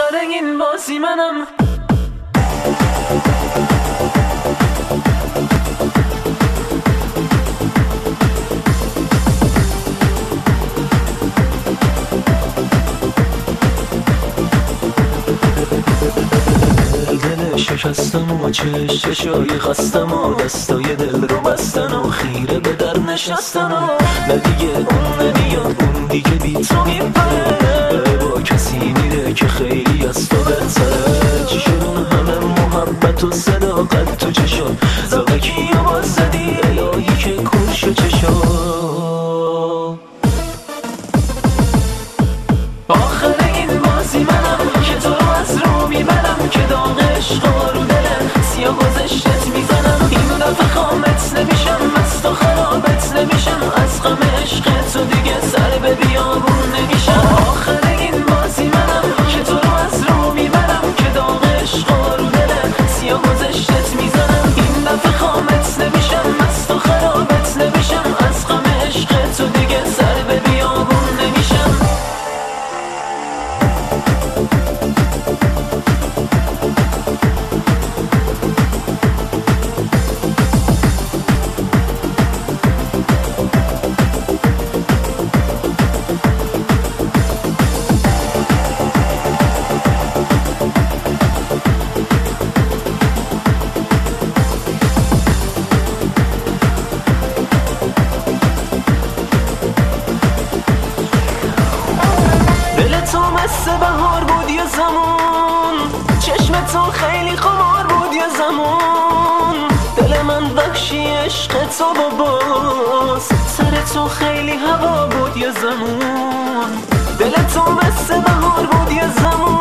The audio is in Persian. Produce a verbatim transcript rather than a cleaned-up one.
آخر این بازی منم. دل شکستم و چش چشای خستم و دستای دل رو بستن و خیره به در نشستن و نه دیگه اون نمیاد، اون دیگه بی تو میپره، با کسی میره که خیلی از تو بهتره. چی شد اون همه محبت و صداقت تو چشم زاده کیا باز زدی الهی که کش و چشم. آخر این بازی منم که تو رو از رو میبرم، که داغ عشق رو دلم سیاه گذشتت میزنم. این دفعه خامت نمیشم، از تو خرابت نمیشم، از غم عشق تو دیگه سر به بیابون نمیشم. آخر این بازی منم که تو رو از رو میبرم، که داغ عشق رو دلم سیاه گذشتت میزنم. این دفعه خامت نمیشم، از تو خرابت نمیشم، از غم عشق تو دیگه سر به بیابون نمیشم. تو مثل بهار بود یه زمان، چشم تو خیلی خمار بود یه زمان، دل من وحشی عشق تو باباس، سر تو خیلی هوا بود یه زمان. دل تو مثل بهار بود یه زمان،